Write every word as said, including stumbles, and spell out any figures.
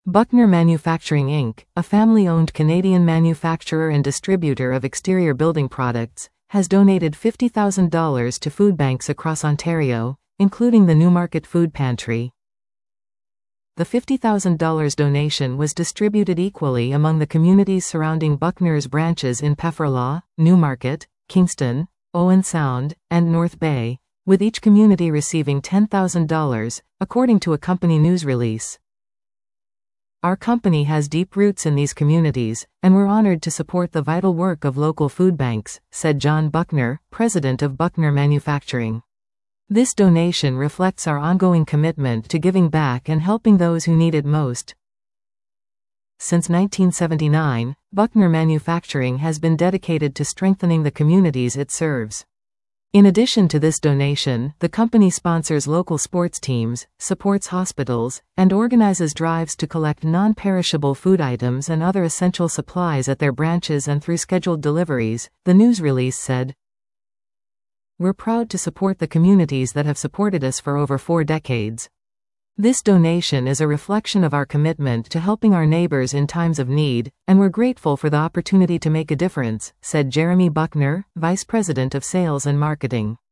Buckner Manufacturing Incorporated, a family-owned Canadian manufacturer and distributor of exterior building products, has donated fifty thousand dollars to food banks across Ontario, including the Newmarket Food Pantry. The fifty thousand dollars donation was distributed equally among the communities surrounding Buckner's branches in Pefferlaw, Newmarket, Kingston, Owen Sound, and North Bay, with each community receiving ten thousand dollars, according to a company news release. Our company has deep roots in these communities, and we're honored to support the vital work of local food banks, said John Buckner, president of Buckner Manufacturing. This donation reflects our ongoing commitment to giving back and helping those who need it most. Since nineteen seventy-nine, Buckner Manufacturing has been dedicated to strengthening the communities it serves. In addition to this donation, the company sponsors local sports teams, supports hospitals, and organizes drives to collect non-perishable food items and other essential supplies at their branches and through scheduled deliveries, the news release said. We're proud to support the communities that have supported us for over four decades. This donation is a reflection of our commitment to helping our neighbors in times of need, and we're grateful for the opportunity to make a difference, said Jeremy Buckner, Vice President of Sales and Marketing.